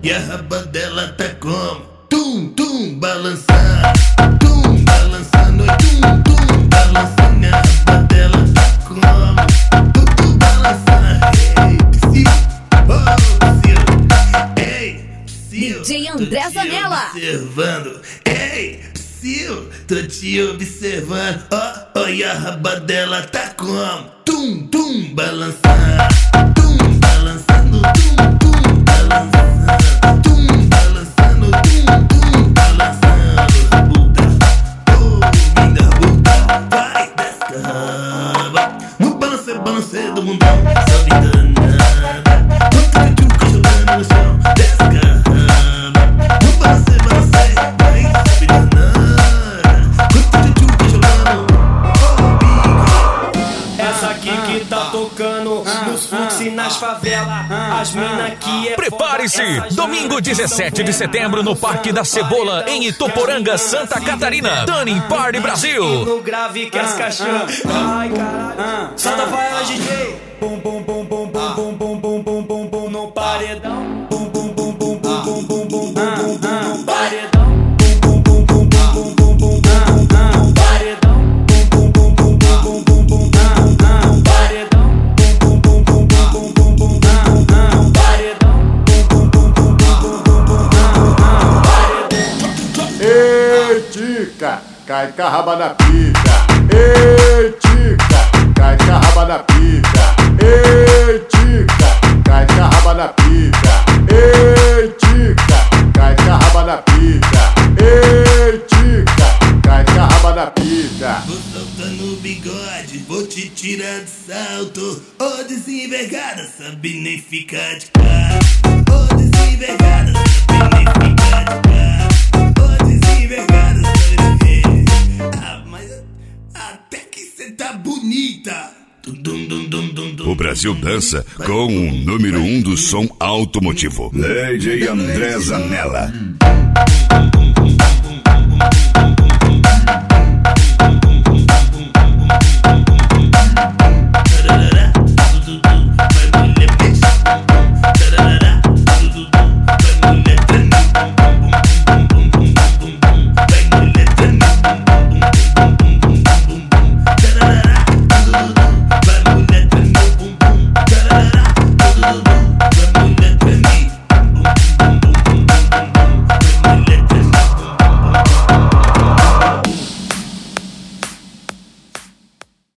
E a raba dela tá como? Tum, tum, balançando. Tum, balançando. Tum, tum, balançando. E a raba dela tá como? Tum, tum, balançando. Ei, Psyu, oh, Psyu. Ei, Psyu, DJ André Zanella. observando. Ei, Psyu, tô te observando. Ó, oh, e a raba dela tá como? Tum, tum, balançando. Tum, balançando. Tum, tum, balançando. Tum, balançando. Tum, tum, balançando. Buda, oh, linda Buda. Vai, desce a raba. No balanceio do mundão. Sobe danada. No tchuca jogando no chão. Desce a raba. No balanceio, vai, sobe danada. No tchuca jogando. Oh, bico. Essa aqui que tá tocando nos fluxos e nas favelas. As mina que é. Prepare-se! Domingo 17 de setembro no Parque da Cebola, em Ituporanga, Santa Catarina. Turning Party Brasil. No grave que as cachorras. Ai, caralho. Solta pra ela, DJ. Bum, bum, bum, bum, bum, bum, bum, bum, bum, bum, bum, no paredão. Bum, bum, bum, bum, bum, bum, bum, bum, bum, bum, no paredão. Bum, bum, bum, bum, bum, bum, bum, bum, bum, no paredão. Bum, bum, bum, bum, bum, bum, bum, bum, no paredão. Bum, bum, bum, bum, bum, bum, bum, bum, no paredão. Bum, bum, bum, bum, bum, bum, bum, no paredão. Ei, tica, cai com a raba na pica. Ei, tica, cai com a raba na pica. Ei, tica, cai com a raba na pica. Ei, tica, cai com a raba na pica. Ei, tica, cai com a raba na pica. Vou soltando o bigode, vou te tirar do salto. Ô desenvergada, sabe nem ficar de cara. Ô desenvergada, sabe nem ficar de cara. Ô desenvergada, sabe nem. Ah, mas até que cê tá bonita. O Brasil dança com o número 1 do som automotivo. DJ André Zanella.